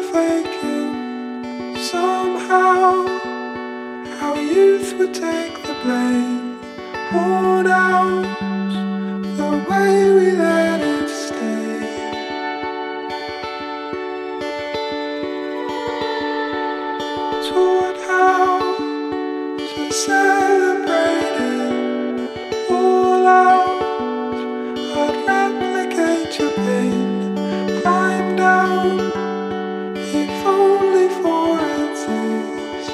faking somehow. Our youth would take the blame, worn out the way we let it stay. Taught how to celebrate it all out. I'd replicate your pain, climb down, if only for a taste.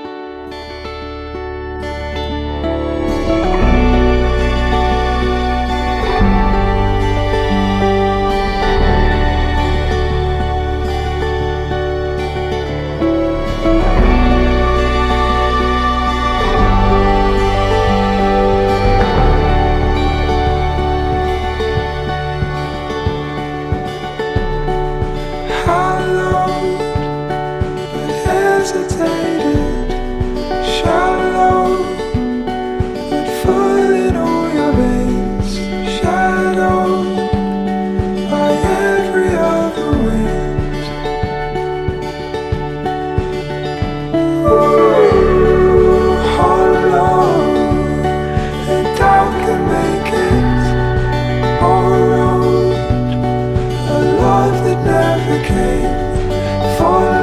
Hallowed, but hesitated, shallow, but full in all your veins, shadowed by every other wind. Ooh, hollow, and doubt can make it borrowed, a love that never came. For